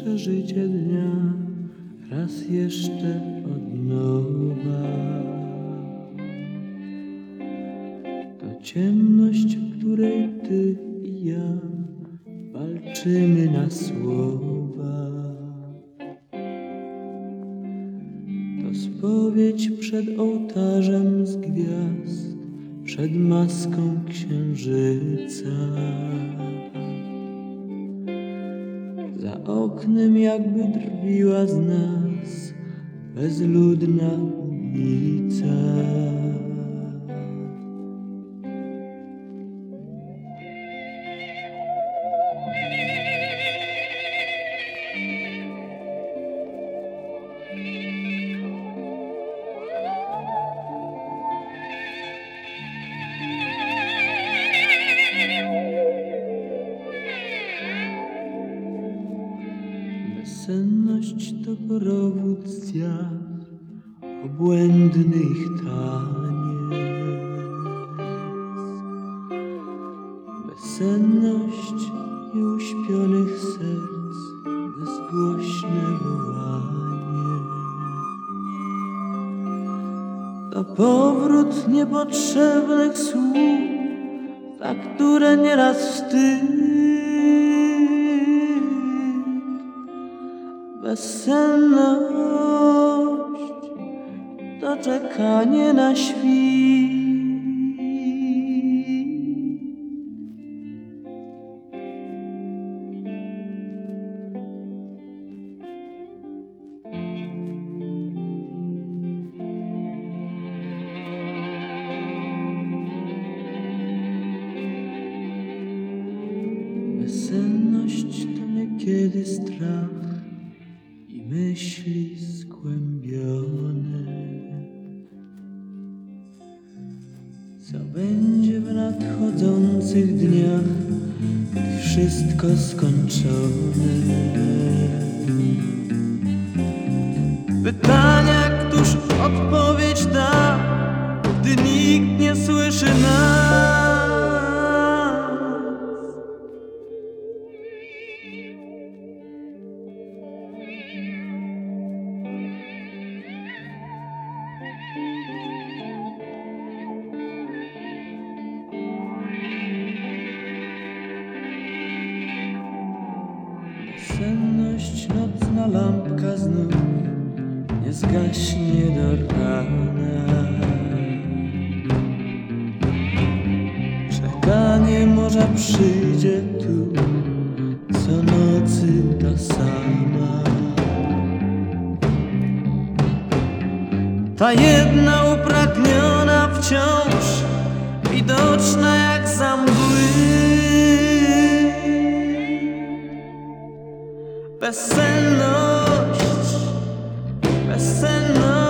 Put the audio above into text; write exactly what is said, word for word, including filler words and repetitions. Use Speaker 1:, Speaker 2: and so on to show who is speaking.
Speaker 1: przeżycie dnia raz jeszcze od nowa. To ciemność, w której ty i ja walczymy na słowa. To spowiedź przed ołtarzem z gwiazd, przed maską księżyca. Za oknem jakby drwiła z nas bezludna ulica. Bezsenność to korowód zjaw obłędnych taniec. Bezsenność i uśpionych serc bezgłośne wołanie. To powrót niepotrzebnych słów, za które nieraz wstyd. Bezsenność to czekanie na świt. Bezsenność to niekiedy strach i myśli skłębione. Co będzie w nadchodzących dniach, gdy wszystko skończone? Pytania, któż odpowiedź da, gdy nikt nie słyszy nas. Bezsenność, nocna lampka znów nie zgaśnie do rana. Czekanie morza przyjdzie tu, co nocy ta sama. Ta jedna upragniona wciąż, widoczna jak za mgły. Bezsenność, bezsenność.